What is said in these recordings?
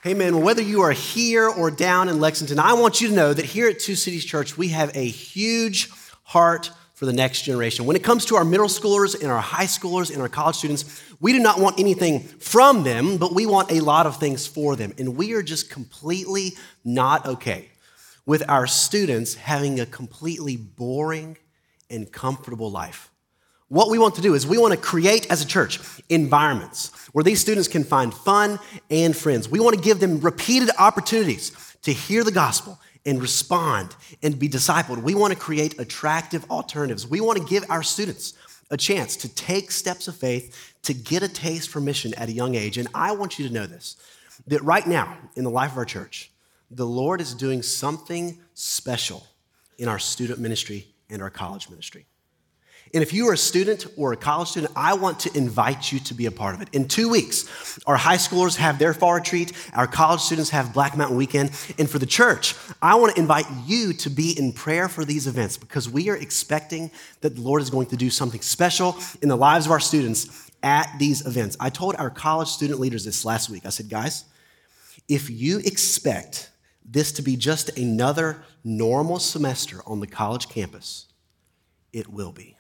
Hey man, well, whether you are here or down in Lexington, I want you to know that here at Two Cities Church, we have a huge heart for the next generation. When it comes to our middle schoolers and our high schoolers and our college students, we do not want anything from them, but we want a lot of things for them. And we are just completely not okay with our students having a completely boring and comfortable life. What we want to do is we want to create as a church environments where these students can find fun and friends. We want to give them repeated opportunities to hear the gospel and respond and be discipled. We want to create attractive alternatives. We want to give our students a chance to take steps of faith, to get a taste for mission at a young age. And I want you to know this, that right now in the life of our church, the Lord is doing something special in our student ministry and our college ministry. And if you are a student or a college student, I want to invite you to be a part of it. In 2 weeks, our high schoolers have their fall retreat, our college students have Black Mountain Weekend, and for the church, I want to invite you to be in prayer for these events because we are expecting that the Lord is going to do something special in the lives of our students at these events. I told our college student leaders this last week. I said, guys, if you expect this to be just another normal semester on the college campus, it will be.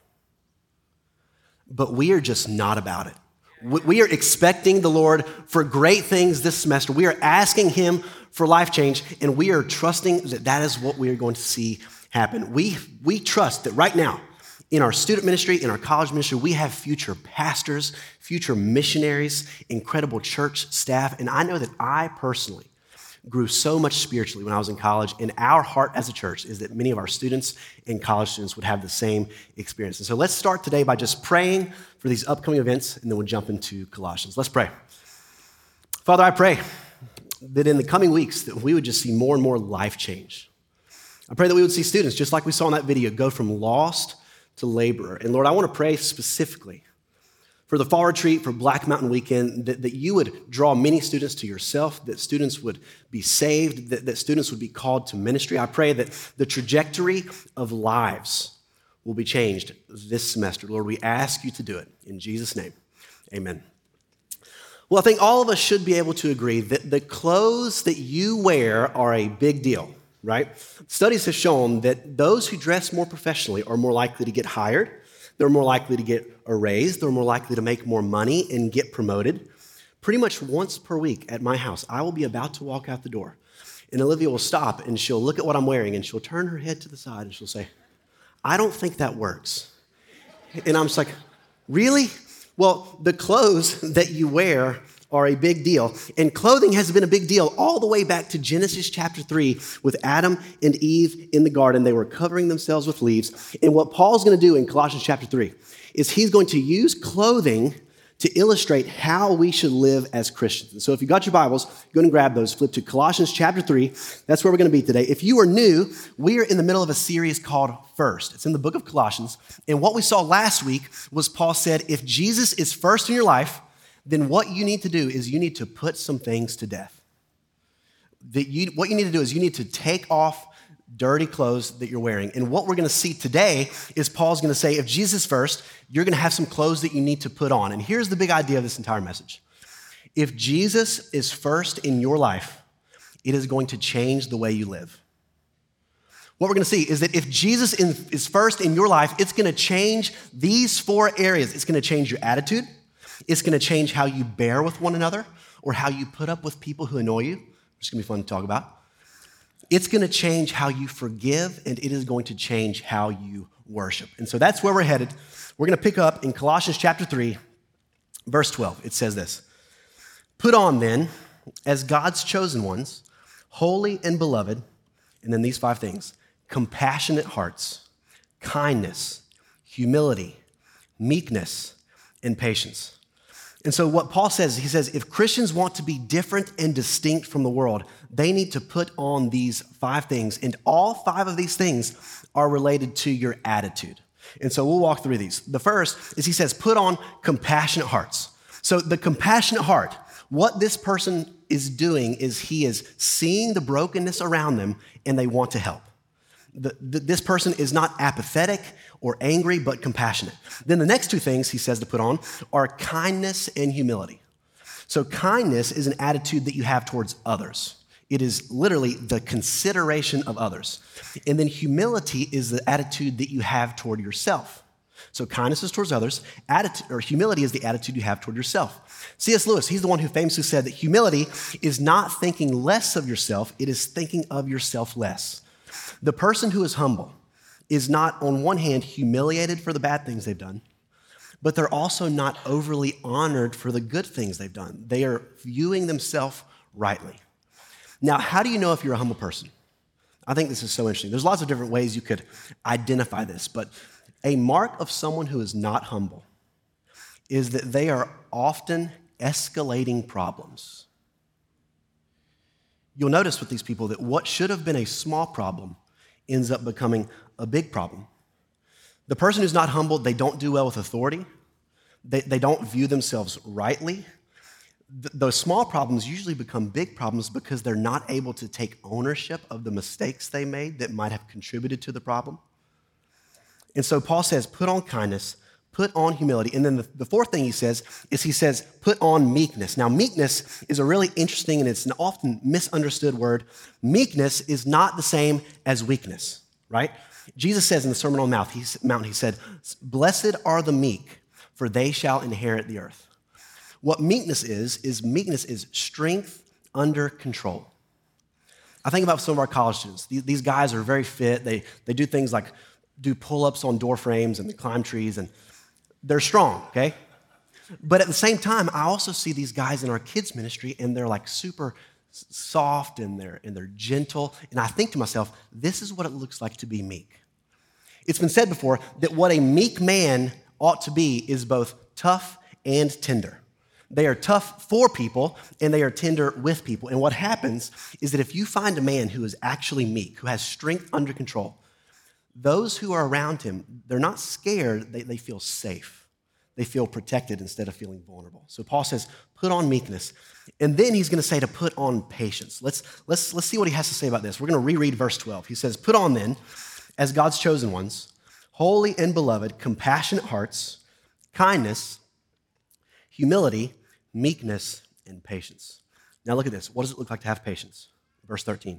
But we are just not about it. We are expecting the Lord for great things this semester. We are asking Him for life change, and we are trusting that that is what we are going to see happen. We trust that right now, in our student ministry, in our college ministry, we have future pastors, future missionaries, incredible church staff, and I know that I personally grew so much spiritually when I was in college, and our heart as a church is that many of our students and college students would have the same experience. And so let's start today by just praying for these upcoming events, and then we'll jump into Colossians. Let's pray. Father, I pray that in the coming weeks that we would just see more and more life change. I pray that we would see students, just like we saw in that video, go from lost to laborer. And Lord, I want to pray specifically for the fall retreat, for Black Mountain Weekend, that you would draw many students to yourself, that students would be saved, that students would be called to ministry. I pray that the trajectory of lives will be changed this semester. Lord, we ask you to do it. In Jesus' name, amen. Well, I think all of us should be able to agree that the clothes that you wear are a big deal, right? Studies have shown that those who dress more professionally are more likely to get hired. They're more likely to get a raise. They're more likely to make more money and get promoted. Pretty much once per week at my house, I will be about to walk out the door, and Olivia will stop, and she'll look at what I'm wearing, and she'll turn her head to the side, and she'll say, I don't think that works. And I'm just like, really? Well, the clothes that you wear are a big deal. And clothing has been a big deal all the way back to Genesis chapter 3 with Adam and Eve in the garden. They were covering themselves with leaves. And what Paul's going to do in Colossians chapter 3 is he's going to use clothing to illustrate how we should live as Christians. And so if you got your Bibles, go and grab those. Flip to Colossians chapter 3. That's where we're going to be today. If you are new, we are in the middle of a series called First. It's in the book of Colossians. And what we saw last week was Paul said, if Jesus is first in your life, then what you need to do is you need to put some things to death. What you need to do is you need to take off dirty clothes that you're wearing. And what we're going to see today is Paul's going to say, if Jesus is first, you're going to have some clothes that you need to put on. And here's the big idea of this entire message. If Jesus is first in your life, it is going to change the way you live. What we're going to see is that if Jesus is first in your life, it's going to change these 4 areas. It's going to change your attitude. It's going to change how you bear with one another or how you put up with people who annoy you, which is going to be fun to talk about. It's going to change how you forgive, and it is going to change how you worship. And so that's where we're headed. We're going to pick up in Colossians chapter 3, verse 12. It says this, put on then, as God's chosen ones, holy and beloved, and then these 5 things, compassionate hearts, kindness, humility, meekness, and patience. And so what Paul says, he says, if Christians want to be different and distinct from the world, they need to put on these 5 things. And all 5 of these things are related to your attitude. And so we'll walk through these. The first is he says, put on compassionate hearts. So the compassionate heart, what this person is doing is he is seeing the brokenness around them and they want to help. This person is not apathetic or angry, but compassionate. Then the next 2 things he says to put on are kindness and humility. So kindness is an attitude that you have towards others. It is literally the consideration of others. And then humility is the attitude that you have toward yourself. So kindness is towards others, humility is the attitude you have toward yourself. C.S. Lewis, he's the one who famously said that humility is not thinking less of yourself, it is thinking of yourself less. The person who is humble is not, on one hand, humiliated for the bad things they've done, but they're also not overly honored for the good things they've done. They are viewing themselves rightly. Now, how do you know if you're a humble person? I think this is so interesting. There's lots of different ways you could identify this, but a mark of someone who is not humble is that they are often escalating problems. You'll notice with these people that what should have been a small problem ends up becoming a big problem. The person who's not humble, they don't do well with authority. They don't view themselves rightly. Those small problems usually become big problems because they're not able to take ownership of the mistakes they made that might have contributed to the problem. And so Paul says, put on kindness, put on humility. And then the fourth thing he says, put on meekness. Now, meekness is a really interesting and it's an often misunderstood word. Meekness is not the same as weakness, right? Jesus says in the Sermon on the Mount, he said, blessed are the meek, for they shall inherit the earth. What meekness is strength under control. I think about some of our college students. These guys are very fit. They do things like do pull-ups on door frames and they climb trees, and they're strong, okay? But at the same time, I also see these guys in our kids ministry, and they're like super soft and they're gentle. And I think to myself, this is what it looks like to be meek. It's been said before that what a meek man ought to be is both tough and tender. They are tough for people, and they are tender with people. And what happens is that if you find a man who is actually meek, who has strength under control, those who are around him, they're not scared, they feel safe. They feel protected instead of feeling vulnerable. So Paul says, put on meekness. And then he's going to say to put on patience. Let's see what he has to say about this. We're going to reread verse 12. He says, put on then, as God's chosen ones, holy and beloved, compassionate hearts, kindness, humility, meekness, and patience. Now look at this. What does it look like to have patience? Verse 13.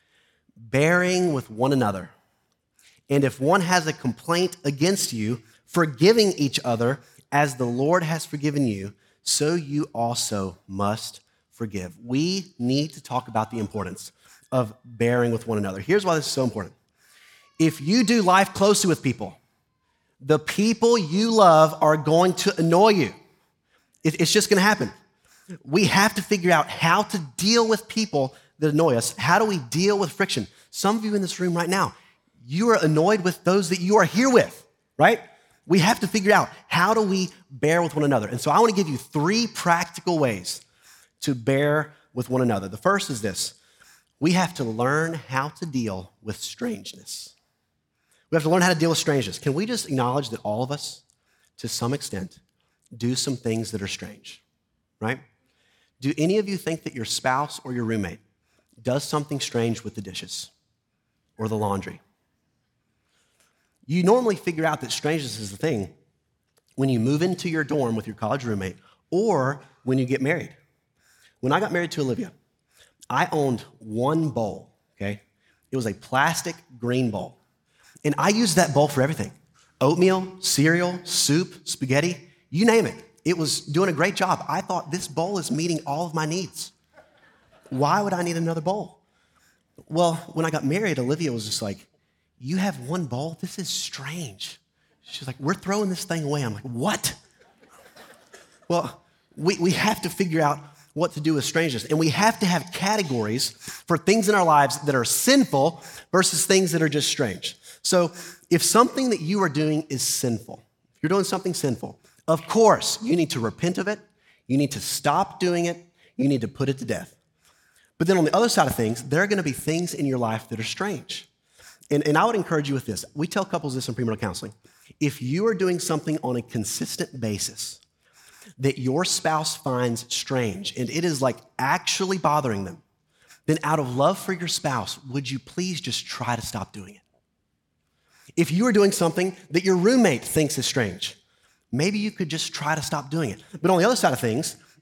Bearing with one another. And if one has a complaint against you, forgiving each other as the Lord has forgiven you, so you also must forgive. We need to talk about the importance of bearing with one another. Here's why this is so important. If you do life closely with people, the people you love are going to annoy you. It's just going to happen. We have to figure out how to deal with people that annoy us. How do we deal with friction? Some of you in this room right now, you are annoyed with those that you are here with, right? We have to figure out how do we bear with one another. And so I want to give you 3 practical ways to bear with one another. The first is this. We have to learn how to deal with strangeness. We have to learn how to deal with strangeness. Can we just acknowledge that all of us, to some extent, do some things that are strange, right? Do any of you think that your spouse or your roommate does something strange with the dishes or the laundry? You normally figure out that strangeness is the thing when you move into your dorm with your college roommate or when you get married. When I got married to Olivia, I owned one bowl, okay? It was a plastic green bowl. And I used that bowl for everything. Oatmeal, cereal, soup, spaghetti, you name it. It was doing a great job. I thought this bowl is meeting all of my needs. Why would I need another bowl? Well, when I got married, Olivia was just like, you have one bowl? This is strange. She's like, we're throwing this thing away. I'm like, what? Well, we have to figure out what to do with strangeness. And we have to have categories for things in our lives that are sinful versus things that are just strange. So if something that you are doing is sinful, if you're doing something sinful, of course, you need to repent of it. You need to stop doing it. You need to put it to death. But then on the other side of things, there are going to be things in your life that are strange. And I would encourage you with this. We tell couples this in premarital counseling. If you are doing something on a consistent basis that your spouse finds strange and it is like actually bothering them, then out of love for your spouse, would you please just try to stop doing it? If you are doing something that your roommate thinks is strange, maybe you could just try to stop doing it. But on the other side of things,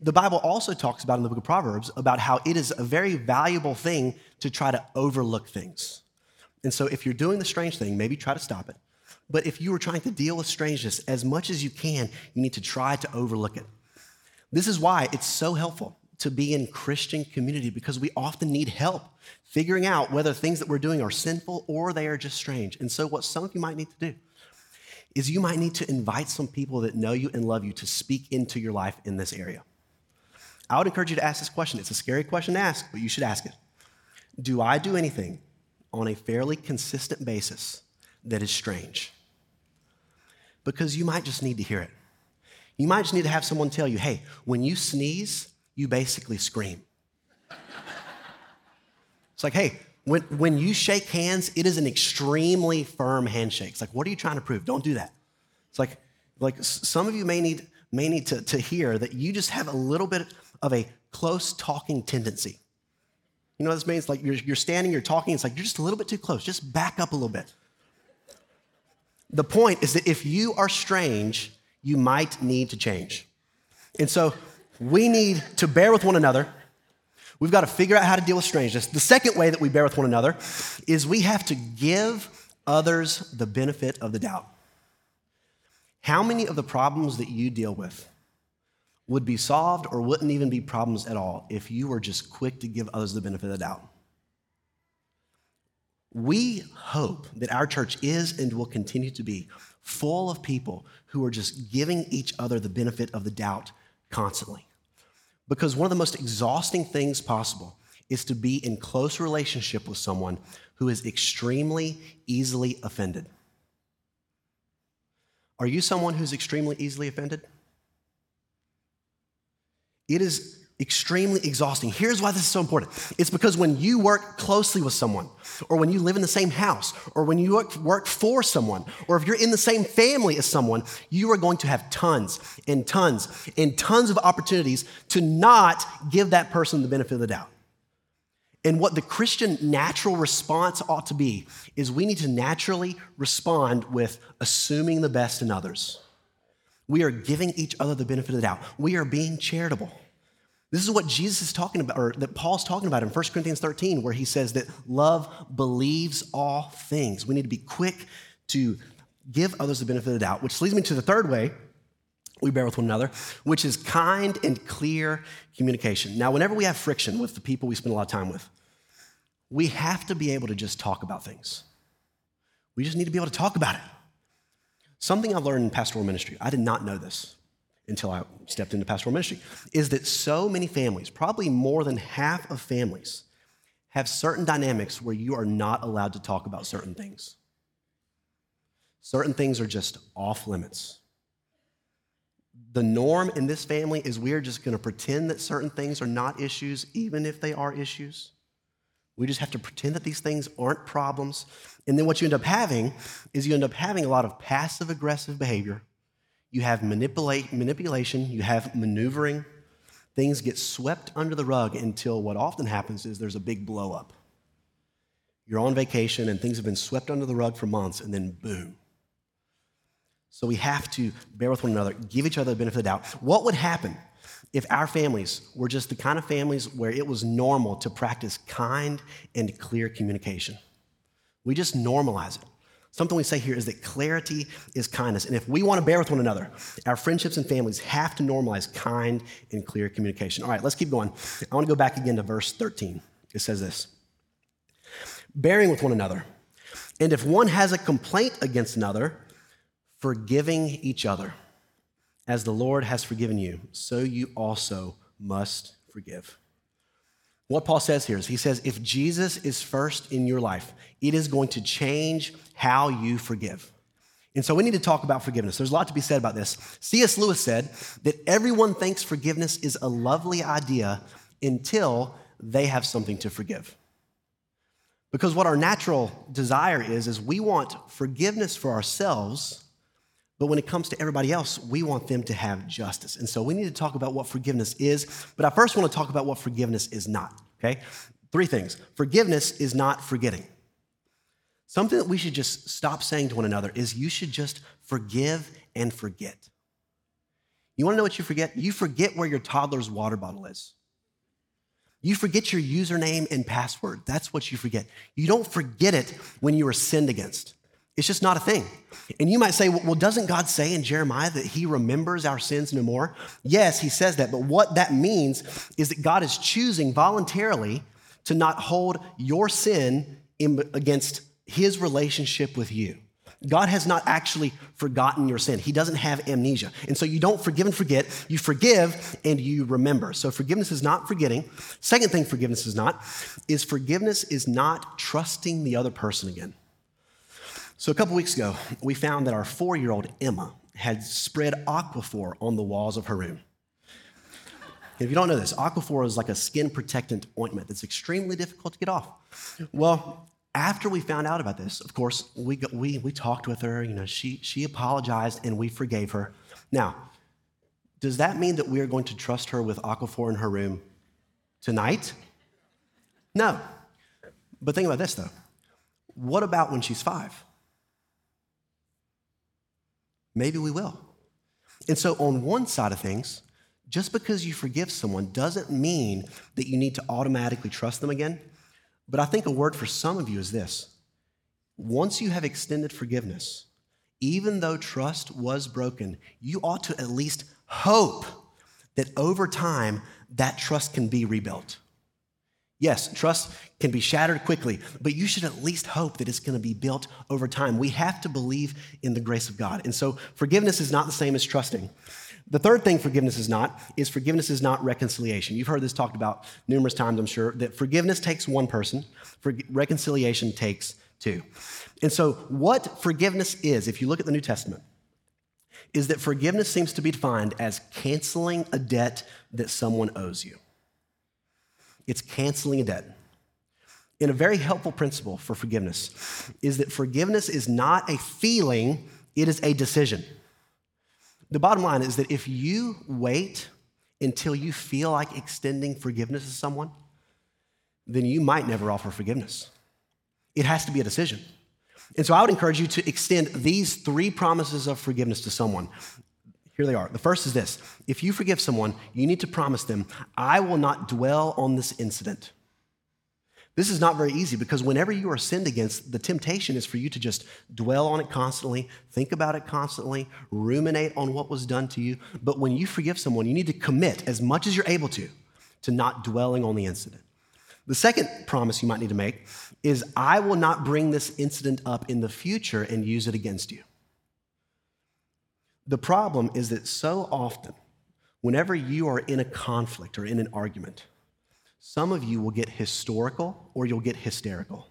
the Bible also talks about in the book of Proverbs about how it is a very valuable thing to try to overlook things. And so if you're doing the strange thing, maybe try to stop it. But if you are trying to deal with strangeness, as much as you can, you need to try to overlook it. This is why it's so helpful to be in Christian community, because we often need help figuring out whether things that we're doing are sinful or they are just strange. And so what some of you might need to do is you might need to invite some people that know you and love you to speak into your life in this area. I would encourage you to ask this question. It's a scary question to ask, but you should ask it. Do I do anything on a fairly consistent basis that is strange? Because you might just need to hear it. You might just need to have someone tell you, hey, when you sneeze, you basically scream. It's like, hey, when you shake hands, it is an extremely firm handshake. It's like, what are you trying to prove? Don't do that. It's like some of you may need to hear that you just have a little bit of a close talking tendency. You know what this means? Like you're standing, you're talking, it's like you're just a little bit too close. Just back up a little bit. The point is that if you are strange, you might need to change. And so we need to bear with one another. We've got to figure out how to deal with strangeness. The second way that we bear with one another is we have to give others the benefit of the doubt. How many of the problems that you deal with would be solved or wouldn't even be problems at all if you were just quick to give others the benefit of the doubt? We hope that our church is and will continue to be full of people who are just giving each other the benefit of the doubt constantly. Because one of the most exhausting things possible is to be in close relationship with someone who is extremely easily offended. Are you someone who's extremely easily offended? It is extremely exhausting. Here's why this is so important. It's because when you work closely with someone, or when you live in the same house, or when you work for someone, or if you're in the same family as someone, you are going to have tons and tons and tons of opportunities to not give that person the benefit of the doubt. And what the Christian natural response ought to be is we need to naturally respond with assuming the best in others. We are giving each other the benefit of the doubt. We are being charitable. This is what Jesus is talking about, or that Paul's talking about in 1 Corinthians 13, where he says that love believes all things. We need to be quick to give others the benefit of the doubt, which leads me to the third way we bear with one another, which is kind and clear communication. Now, whenever we have friction with the people we spend a lot of time with, we have to be able to just talk about things. We just need to be able to talk about it. Something I've learned in pastoral ministry, I did not know this until I stepped into pastoral ministry, is that so many families, probably more than half of families, have certain dynamics where you are not allowed to talk about certain things. Certain things are just off limits. The norm in this family is we're just going to pretend that certain things are not issues, even if they are issues. We just have to pretend that these things aren't problems. And then what you end up having is you end up having a lot of passive-aggressive behavior. You have manipulation, you have maneuvering. Things get swept under the rug until what often happens is there's a big blow up. You're on vacation and things have been swept under the rug for months, and then boom. So we have to bear with one another, give each other the benefit of the doubt. What would happen if our families were just the kind of families where it was normal to practice kind and clear communication? We just normalize it. Something we say here is that clarity is kindness. And if we want to bear with one another, our friendships and families have to normalize kind and clear communication. All right, let's keep going. I want to go back again to verse 13. It says this: bearing with one another. And if one has a complaint against another, forgiving each other. As the Lord has forgiven you, so you also must forgive. What Paul says here is, he says, if Jesus is first in your life, it is going to change how you forgive. And so we need to talk about forgiveness. There's a lot to be said about this. C.S. Lewis said that everyone thinks forgiveness is a lovely idea until they have something to forgive. Because what our natural desire is we want forgiveness for ourselves, but when it comes to everybody else, we want them to have justice. And so we need to talk about what forgiveness is, but I first want to talk about what forgiveness is not, okay? 3 things. Forgiveness is not forgetting. Something that we should just stop saying to one another is you should just forgive and forget. You want to know what you forget? You forget where your toddler's water bottle is. You forget your username and password. That's what you forget. You don't forget it when you are sinned against. It's just not a thing. And you might say, well, doesn't God say in Jeremiah that he remembers our sins no more? Yes, he says that. But what that means is that God is choosing voluntarily to not hold your sin against his relationship with you. God has not actually forgotten your sin. He doesn't have amnesia. And so you don't forgive and forget. You forgive and you remember. So forgiveness is not forgetting. Second thing forgiveness is not trusting the other person again. So a couple weeks ago, we found that our 4-year-old Emma had spread Aquaphor on the walls of her room. If you don't know this, Aquaphor is like a skin protectant ointment that's extremely difficult to get off. Well, after we found out about this, of course, we talked with her. She apologized and we forgave her. Now, does that mean that we are going to trust her with Aquaphor in her room tonight? No. But think about this, though. What about when she's 5? Maybe we will. And so on one side of things, just because you forgive someone doesn't mean that you need to automatically trust them again. But I think a word for some of you is this. Once you have extended forgiveness, even though trust was broken, you ought to at least hope that over time that trust can be rebuilt. Yes, trust can be shattered quickly, but you should at least hope that it's going to be built over time. We have to believe in the grace of God. And so forgiveness is not the same as trusting. The third thing forgiveness is not reconciliation. You've heard this talked about numerous times, I'm sure, that forgiveness takes one person, reconciliation takes two. And so what forgiveness is, if you look at the New Testament, is that forgiveness seems to be defined as canceling a debt that someone owes you. It's canceling a debt. And a very helpful principle for forgiveness is that forgiveness is not a feeling, it is a decision. The bottom line is that if you wait until you feel like extending forgiveness to someone, then you might never offer forgiveness. It has to be a decision. And so I would encourage you to extend these 3 promises of forgiveness to someone. Here they are. The first is this. If you forgive someone, you need to promise them, I will not dwell on this incident. This is not very easy because whenever you are sinned against, the temptation is for you to just dwell on it constantly, think about it constantly, ruminate on what was done to you. But when you forgive someone, you need to commit as much as you're able to not dwelling on the incident. The second promise you might need to make is, I will not bring this incident up in the future and use it against you. The problem is that so often, whenever you are in a conflict or in an argument, some of you will get historical or you'll get hysterical.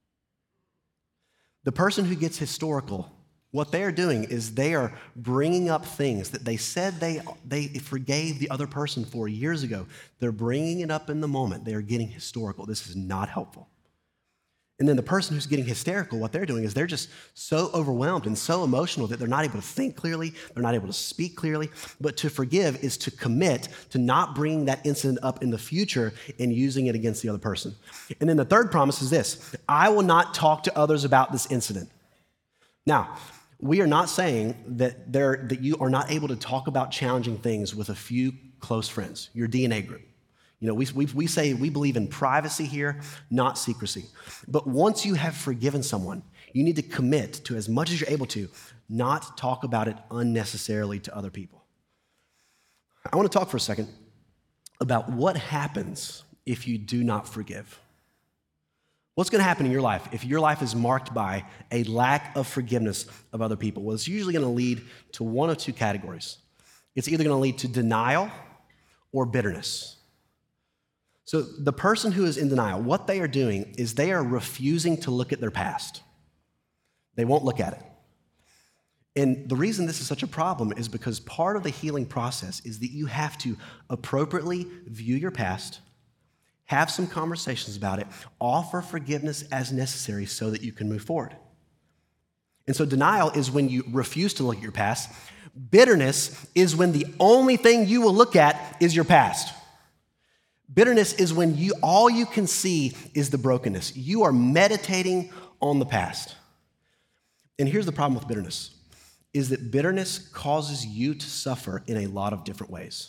The person who gets historical, what they are doing is they are bringing up things that they said they forgave the other person for years ago. They're bringing it up in the moment. They are getting historical. This is not helpful. And then the person who's getting hysterical, what they're doing is they're just so overwhelmed and so emotional that they're not able to think clearly, they're not able to speak clearly. But to forgive is to commit to not bringing that incident up in the future and using it against the other person. And then the third promise is this: I will not talk to others about this incident. Now, we are not saying that you are not able to talk about challenging things with a few close friends, your DNA group. We say we believe in privacy here, not secrecy. But once you have forgiven someone, you need to commit to, as much as you're able to, not talk about it unnecessarily to other people. I want to talk for a second about what happens if you do not forgive. What's going to happen in your life if your life is marked by a lack of forgiveness of other people? Well, it's usually going to lead to one of 2 categories. It's either going to lead to denial or bitterness. So the person who is in denial, what they are doing is they are refusing to look at their past. They won't look at it. And the reason this is such a problem is because part of the healing process is that you have to appropriately view your past, have some conversations about it, offer forgiveness as necessary so that you can move forward. And so denial is when you refuse to look at your past. Bitterness is when the only thing you will look at is your past. Bitterness is when all you can see is the brokenness. You are meditating on the past. And here's the problem with bitterness, is that bitterness causes you to suffer in a lot of different ways.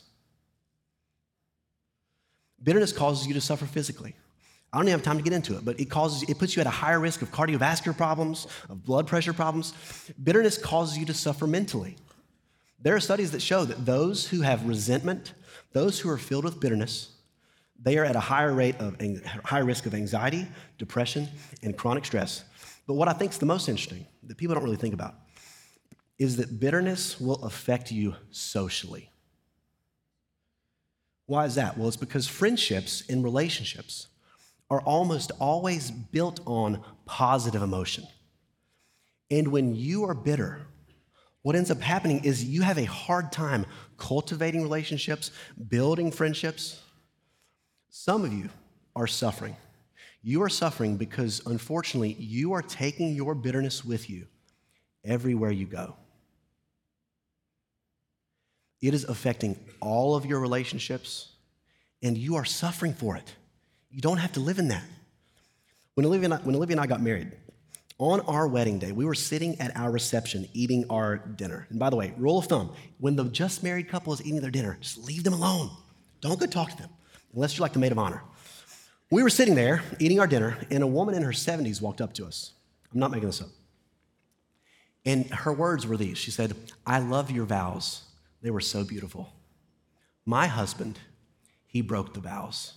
Bitterness causes you to suffer physically. I don't even have time to get into it, but it puts you at a higher risk of cardiovascular problems, of blood pressure problems. Bitterness causes you to suffer mentally. There are studies that show that those who have resentment, those who are filled with bitterness, they are at a higher risk of anxiety, depression, and chronic stress. But what I think is the most interesting, that people don't really think about, is that bitterness will affect you socially. Why is that? Well, it's because friendships and relationships are almost always built on positive emotion. And when you are bitter, what ends up happening is you have a hard time cultivating relationships, building friendships. Some of you are suffering. You are suffering because, unfortunately, you are taking your bitterness with you everywhere you go. It is affecting all of your relationships, and you are suffering for it. You don't have to live in that. When Olivia and I got married, on our wedding day, we were sitting at our reception eating our dinner. And by the way, rule of thumb, when the just married couple is eating their dinner, just leave them alone. Don't go talk to them, unless you're like the maid of honor. We were sitting there eating our dinner, and a woman in her 70s walked up to us. I'm not making this up. And her words were these. She said, "I love your vows. They were so beautiful. My husband, he broke the vows."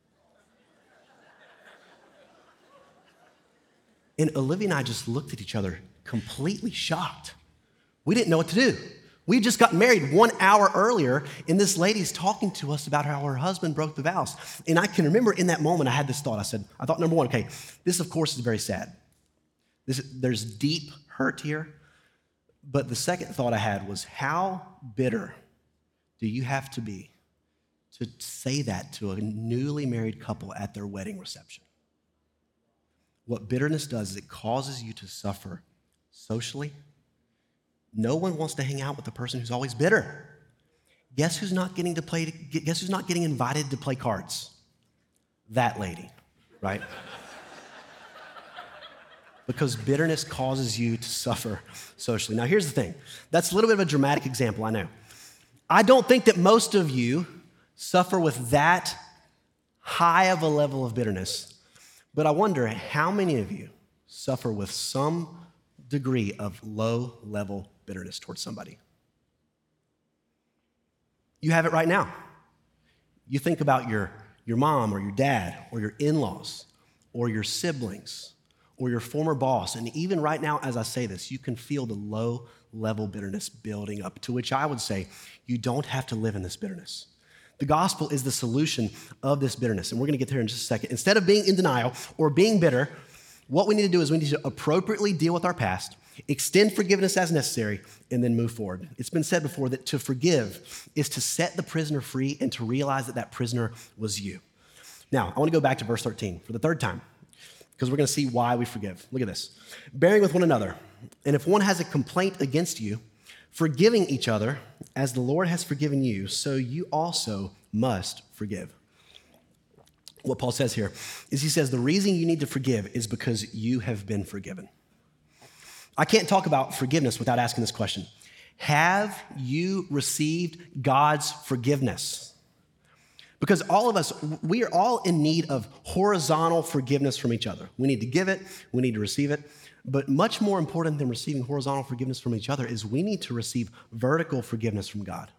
And Olivia and I just looked at each other completely shocked. We didn't know what to do. We just got married 1 hour earlier, and this lady's talking to us about how her husband broke the vows. And I can remember in that moment, I had this thought. I thought, number one, okay, this of course is very sad. There's deep hurt here. But the second thought I had was, how bitter do you have to be to say that to a newly married couple at their wedding reception? What bitterness does is it causes you to suffer socially. No one wants to hang out with the person who's always bitter. Guess who's not getting invited to play cards? That lady, right? Because bitterness causes you to suffer socially. Now, here's the thing. That's a little bit of a dramatic example, I know. I don't think that most of you suffer with that high of a level of bitterness, but I wonder how many of you suffer with some degree of low-level bitterness towards somebody. You have it right now. You think about your mom or your dad or your in-laws or your siblings or your former boss, and even right now as I say this, you can feel the low-level bitterness building up, to which I would say you don't have to live in this bitterness. The gospel is the solution of this bitterness, and we're going to get there in just a second. Instead of being in denial or being bitter, what we need to do is we need to appropriately deal with our past, extend forgiveness as necessary, and then move forward. It's been said before that to forgive is to set the prisoner free and to realize that that prisoner was you. Now, I want to go back to verse 13 for the third time, because we're going to see why we forgive. Look at this. Bearing with one another, and if one has a complaint against you, forgiving each other as the Lord has forgiven you, so you also must forgive. What Paul says here is he says the reason you need to forgive is because you have been forgiven. I can't talk about forgiveness without asking this question. Have you received God's forgiveness? Because all of us, we are all in need of horizontal forgiveness from each other. We need to give it, we need to receive it. But much more important than receiving horizontal forgiveness from each other is we need to receive vertical forgiveness from God.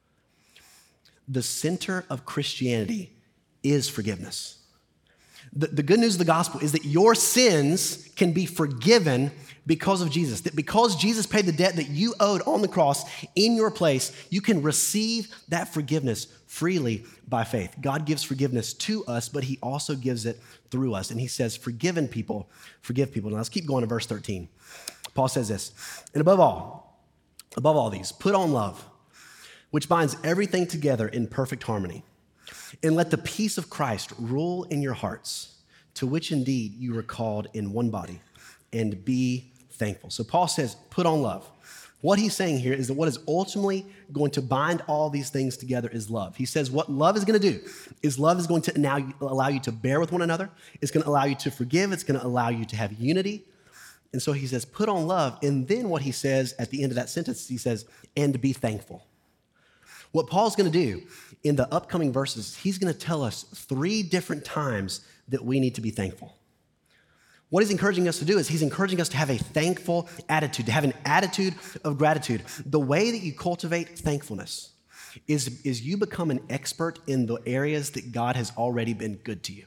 The center of Christianity is forgiveness. The good news of the gospel is that your sins can be forgiven because of Jesus. That because Jesus paid the debt that you owed on the cross in your place, you can receive that forgiveness freely by faith. God gives forgiveness to us, but he also gives it through us. And he says, forgiven people, forgive people. Now let's keep going to verse 13. Paul says this, and above all these, put on love, which binds everything together in perfect harmony. And let the peace of Christ rule in your hearts, to which indeed you were called in one body, and be thankful. So Paul says, put on love. What he's saying here is that what is ultimately going to bind all these things together is love. He says what love is going to do is love is going to now allow you to bear with one another. It's going to allow you to forgive. It's going to allow you to have unity. And so he says, put on love. And then what he says at the end of that sentence, he says, and be thankful. What Paul's going to do in the upcoming verses, he's going to tell us 3 different times that we need to be thankful. What he's encouraging us to do is he's encouraging us to have a thankful attitude, to have an attitude of gratitude. The way that you cultivate thankfulness is you become an expert in the areas that God has already been good to you.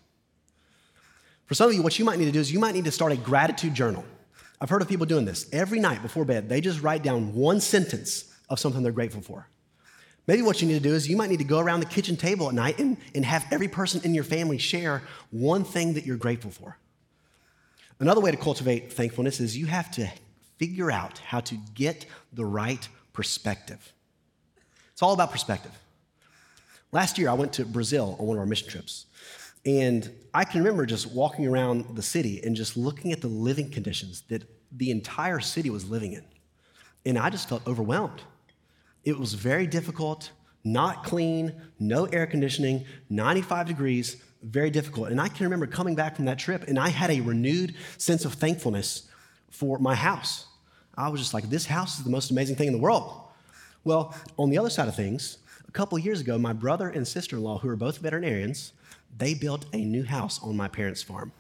For some of you, what you might need to do is you might need to start a gratitude journal. I've heard of people doing this. Every night before bed, they just write down one sentence of something they're grateful for. Maybe what you need to do is you might need to go around the kitchen table at night and have every person in your family share one thing that you're grateful for. Another way to cultivate thankfulness is you have to figure out how to get the right perspective. It's all about perspective. Last year, I went to Brazil on one of our mission trips. And I can remember just walking around the city and just looking at the living conditions that the entire city was living in. And I just felt overwhelmed. It was very difficult, not clean, no air conditioning, 95 degrees, very difficult. And I can remember coming back from that trip and I had a renewed sense of thankfulness for my house. I was just like, this house is the most amazing thing in the world. Well, on the other side of things, a couple of years ago, my brother and sister-in-law, who are both veterinarians, they built a new house on my parents' farm.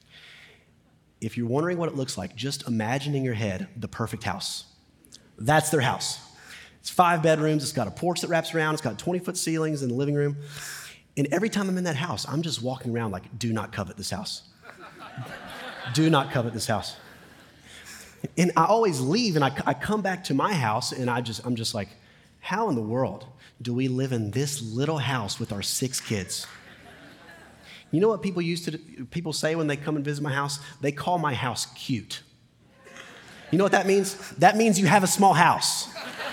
If you're wondering what it looks like, just imagine in your head the perfect house. That's their house. It's 5 bedrooms. It's got a porch that wraps around. It's got 20-foot ceilings in the living room. And every time I'm in that house, I'm just walking around like, do not covet this house. Do not covet this house. And I always leave and I come back to my house and I'm just like, how in the world do we live in this little house with our 6 kids? You know what people say when they come and visit my house? They call my house cute. You know what that means? That means you have a small house.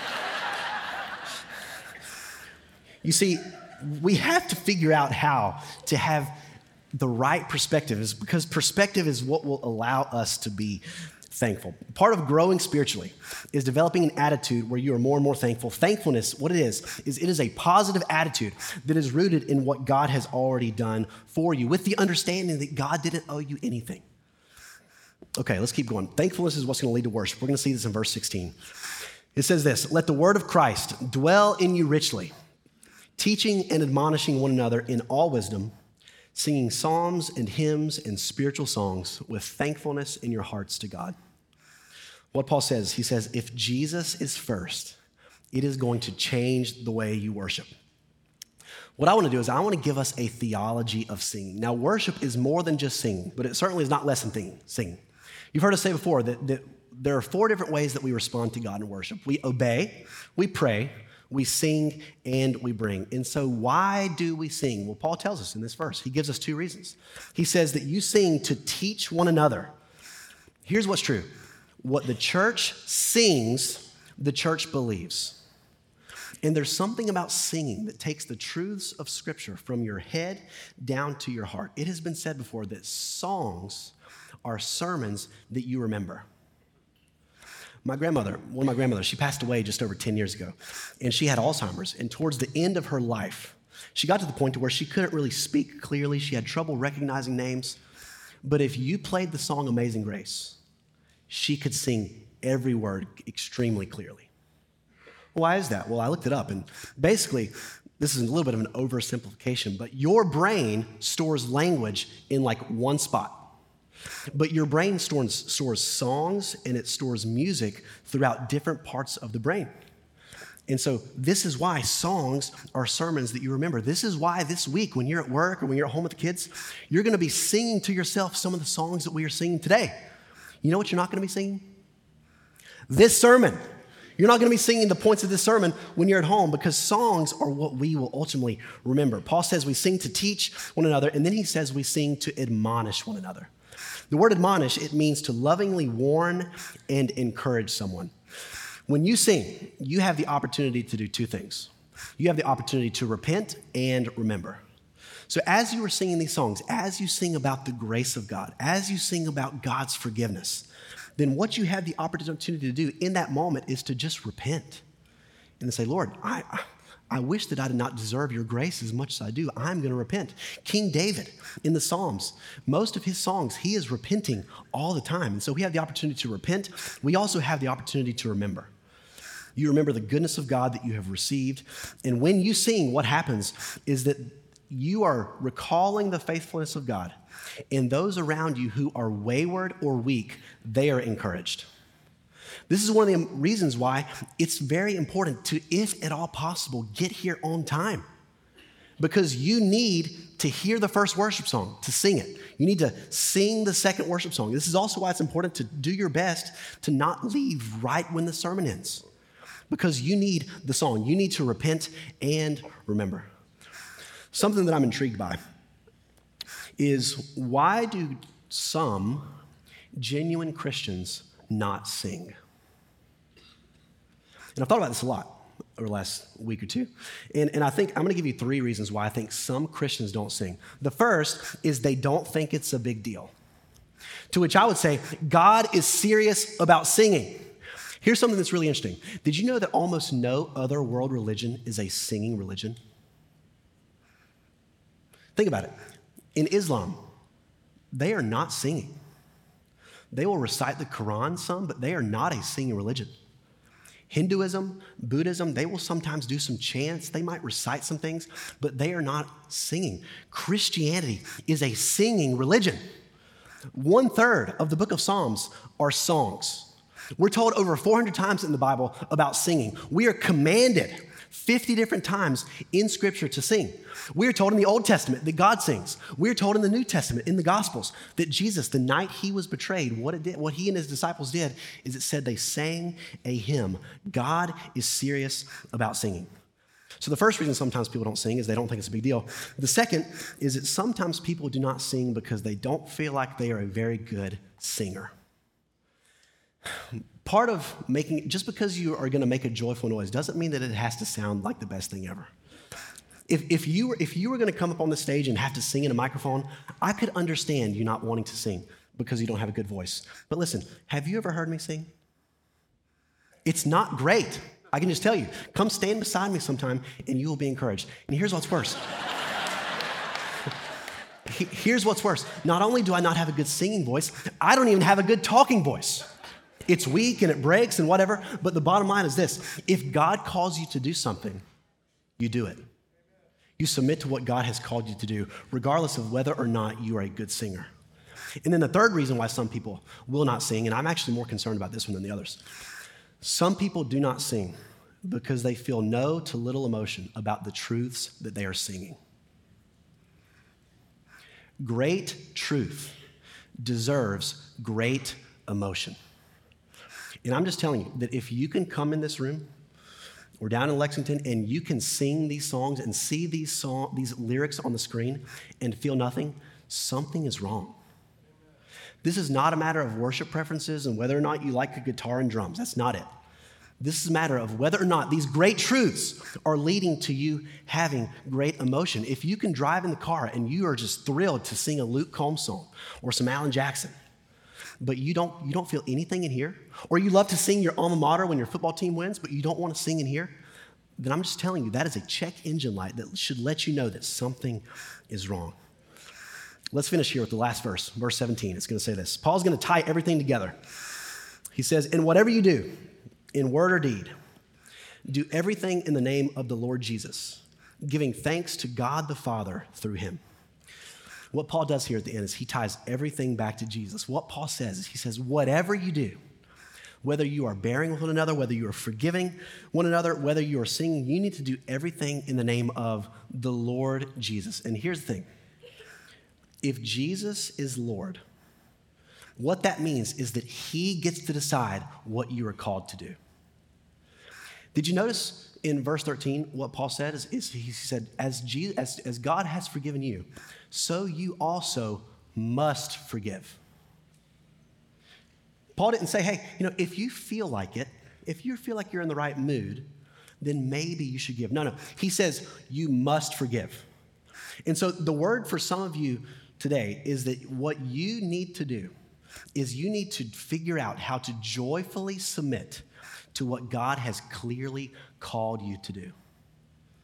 You see, we have to figure out how to have the right perspective, because perspective is what will allow us to be thankful. Part of growing spiritually is developing an attitude where you are more and more thankful. Thankfulness, what it is it is a positive attitude that is rooted in what God has already done for you, with the understanding that God didn't owe you anything. Okay, let's keep going. Thankfulness is what's going to lead to worship. We're going to see this in verse 16. It says this, let the word of Christ dwell in you richly, teaching and admonishing one another in all wisdom, singing psalms and hymns and spiritual songs with thankfulness in your hearts to God. What Paul says, he says, if Jesus is first, it is going to change the way you worship. What I want to do is I want to give us a theology of singing. Now, worship is more than just singing, but it certainly is not less than singing. You've heard us say before that there are 4 different ways that we respond to God in worship. We obey, we pray, we sing, and we bring. And so why do we sing? Well, Paul tells us in this verse. He gives us 2 reasons. He says that you sing to teach one another. Here's what's true. What the church sings, the church believes. And there's something about singing that takes the truths of Scripture from your head down to your heart. It has been said before that songs are sermons that you remember. One of my grandmothers, she passed away just over 10 years ago, and she had Alzheimer's. And towards the end of her life, she got to the point to where she couldn't really speak clearly. She had trouble recognizing names. But if you played the song Amazing Grace, she could sing every word extremely clearly. Why is that? Well, I looked it up, and basically, this is a little bit of an oversimplification, but your brain stores language in like one spot. But your brain stores songs and it stores music throughout different parts of the brain. And so this is why songs are sermons that you remember. This is why this week when you're at work or when you're at home with the kids, you're going to be singing to yourself some of the songs that we are singing today. You know what you're not going to be singing? This sermon. You're not going to be singing the points of this sermon when you're at home, because songs are what we will ultimately remember. Paul says we sing to teach one another, and then he says we sing to admonish one another. The word admonish, it means to lovingly warn and encourage someone. When you sing, you have the opportunity to do 2 things. You have the opportunity to repent and remember. So as you are singing these songs, as you sing about the grace of God, as you sing about God's forgiveness, then what you have the opportunity to do in that moment is to just repent and to say, Lord, I wish that I did not deserve your grace as much as I do. I'm going to repent. King David in the Psalms, most of his songs, he is repenting all the time. And so we have the opportunity to repent. We also have the opportunity to remember. You remember the goodness of God that you have received. And when you sing, what happens is that you are recalling the faithfulness of God. And those around you who are wayward or weak, they are encouraged. This is one of the reasons why it's very important to, if at all possible, get here on time. Because you need to hear the first worship song, to sing it. You need to sing the second worship song. This is also why it's important to do your best to not leave right when the sermon ends. Because you need the song. You need to repent and remember. Something that I'm intrigued by is, why do some genuine Christians not sing? And I've thought about this a lot over the last week or two. And I think I'm going to give you 3 reasons why I think some Christians don't sing. The first is they don't think it's a big deal. To which I would say, God is serious about singing. Here's something that's really interesting. Did you know that almost no other world religion is a singing religion? Think about it. In Islam, they are not singing. They will recite the Quran some, but they are not a singing religion. Hinduism, Buddhism, they will sometimes do some chants. They might recite some things, but they are not singing. Christianity is a singing religion. 1/3 of the book of Psalms are songs. We're told over 400 times in the Bible about singing. We are commanded 50 different times in Scripture to sing. We are told in the Old Testament that God sings. We are told in the New Testament, in the Gospels, that Jesus, the night he was betrayed, what he and his disciples did is it said they sang a hymn. God is serious about singing. So the first reason sometimes people don't sing is they don't think it's a big deal. The second is that sometimes people do not sing because they don't feel like they are a very good singer. Part of just because you are going to make a joyful noise doesn't mean that it has to sound like the best thing ever. If you were going to come up on the stage and have to sing in a microphone, I could understand you not wanting to sing because you don't have a good voice. But listen, have you ever heard me sing? It's not great. I can just tell you. Come stand beside me sometime and you will be encouraged. And here's what's worse. Here's what's worse. Not only do I not have a good singing voice, I don't even have a good talking voice. It's weak and it breaks and whatever, but the bottom line is this. If God calls you to do something, you do it. You submit to what God has called you to do, regardless of whether or not you are a good singer. And then the third reason why some people will not sing, and I'm actually more concerned about this one than the others. Some people do not sing because they feel no to little emotion about the truths that they are singing. Great truth deserves great emotion. And I'm just telling you that if you can come in this room or down in Lexington and you can sing these songs and see these lyrics on the screen and feel nothing, something is wrong. This is not a matter of worship preferences and whether or not you like a guitar and drums. That's not it. This is a matter of whether or not these great truths are leading to you having great emotion. If you can drive in the car and you are just thrilled to sing a Luke Combs song or some Alan Jackson, but you don't feel anything in here, or you love to sing your alma mater when your football team wins, but you don't want to sing in here, then I'm just telling you that is a check engine light that should let you know that something is wrong. Let's finish here with the last verse 17. It's going to say this. Paul's going to tie everything together. He says, "In whatever you do, in word or deed, do everything in the name of the Lord Jesus, giving thanks to God the Father through him." What Paul does here at the end is he ties everything back to Jesus. What Paul says is he says, whatever you do, whether you are bearing with one another, whether you are forgiving one another, whether you are singing, you need to do everything in the name of the Lord Jesus. And here's the thing. If Jesus is Lord, what that means is that he gets to decide what you are called to do. Did you notice in verse 13 what Paul said? He said, as God has forgiven you, so you also must forgive. Paul didn't say, hey, if you feel like it, if you feel like you're in the right mood, then maybe you should give. No. He says you must forgive. And so the word for some of you today is that what you need to do is you need to figure out how to joyfully submit to what God has clearly called you to do.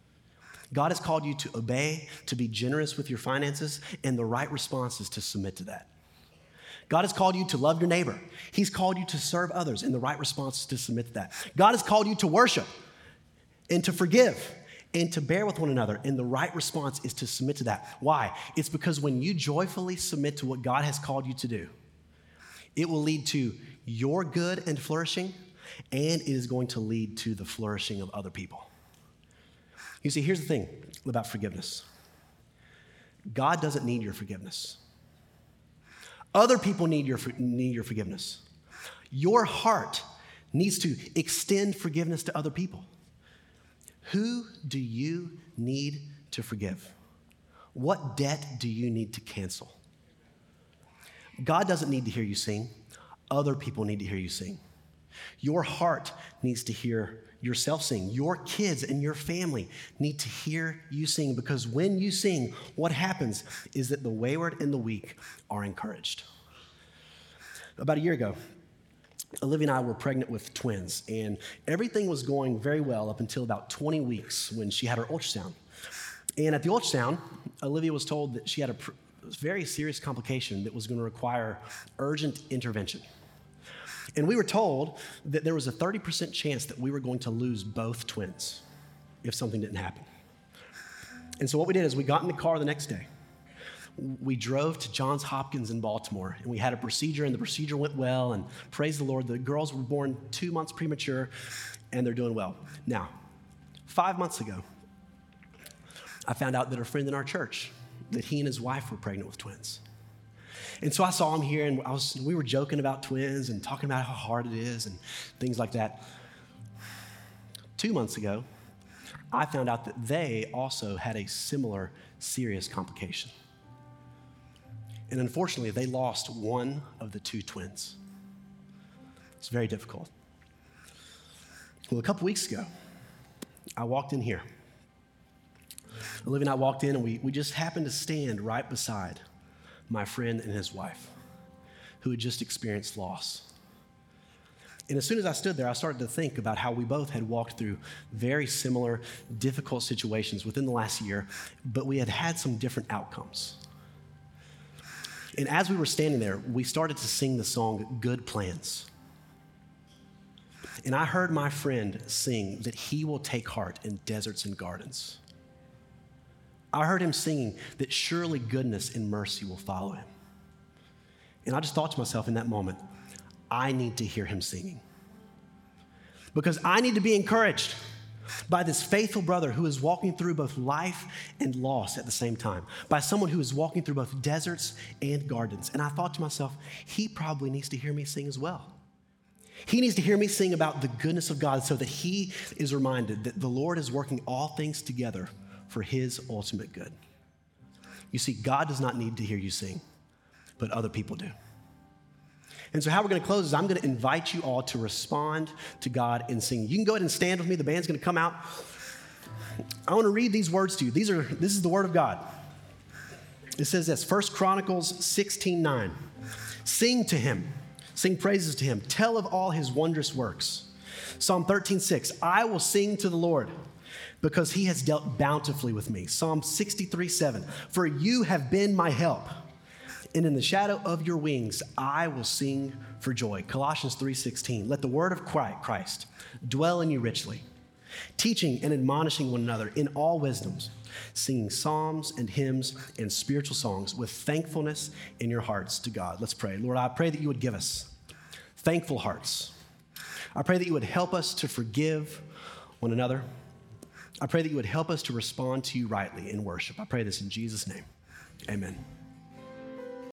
God has called you to obey, to be generous with your finances, and the right response is to submit to that. God has called you to love your neighbor. He's called you to serve others, and the right response is to submit to that. God has called you to worship and to forgive and to bear with one another, and the right response is to submit to that. Why? It's because when you joyfully submit to what God has called you to do, it will lead to your good and flourishing, and it is going to lead to the flourishing of other people. You see, here's the thing about forgiveness. God doesn't need your forgiveness. Other people need your forgiveness. Your heart needs to extend forgiveness to other people. Who do you need to forgive? What debt do you need to cancel? God doesn't need to hear you sing. Other people need to hear you sing. Your heart needs to hear yourself sing. Your kids and your family need to hear you sing, because when you sing, what happens is that the wayward and the weak are encouraged. About a year ago, Olivia and I were pregnant with twins, and everything was going very well up until about 20 weeks when she had her ultrasound. And at the ultrasound, Olivia was told that she had a very serious complication that was going to require urgent intervention. And we were told that there was a 30% chance that we were going to lose both twins if something didn't happen. And so what we did is we got in the car the next day. We drove to Johns Hopkins in Baltimore, and we had a procedure, and the procedure went well, and praise the Lord, the girls were born 2 months premature, and they're doing well. Now, 5 months ago, I found out that a friend in our church, that he and his wife were pregnant with twins. And so I saw him here, and we were joking about twins and talking about how hard it is and things like that. 2 months ago, I found out that they also had a similar serious complication. And unfortunately, they lost one of the two twins. It's very difficult. Well, a couple weeks ago, I walked in here. Olivia and I walked in, and we just happened to stand right beside my friend and his wife, who had just experienced loss. And as soon as I stood there, I started to think about how we both had walked through very similar, difficult situations within the last year, but we had had some different outcomes. And as we were standing there, we started to sing the song, Good Plans. And I heard my friend sing that he will take heart in deserts and gardens. I heard him singing that surely goodness and mercy will follow him. And I just thought to myself in that moment, I need to hear him singing. Because I need to be encouraged by this faithful brother who is walking through both life and loss at the same time, by someone who is walking through both deserts and gardens. And I thought to myself, he probably needs to hear me sing as well. He needs to hear me sing about the goodness of God so that he is reminded that the Lord is working all things together for his ultimate good. You see, God does not need to hear you sing, but other people do. And so how we're going to close is I'm going to invite you all to respond to God in singing. You can go ahead and stand with me. The band's going to come out. I want to read these words to you. This is the word of God. It says this, 1 Chronicles 16:9. Sing to him. Sing praises to him. Tell of all his wondrous works. Psalm 13:6. I will sing to the Lord because he has dealt bountifully with me. Psalm 63:7. For you have been my help, and in the shadow of your wings, I will sing for joy. Colossians 3:16. Let the word of Christ dwell in you richly, teaching and admonishing one another in all wisdoms, singing psalms and hymns and spiritual songs with thankfulness in your hearts to God. Let's pray. Lord, I pray that you would give us thankful hearts. I pray that you would help us to forgive one another. I pray that you would help us to respond to you rightly in worship. I pray this in Jesus' name. Amen.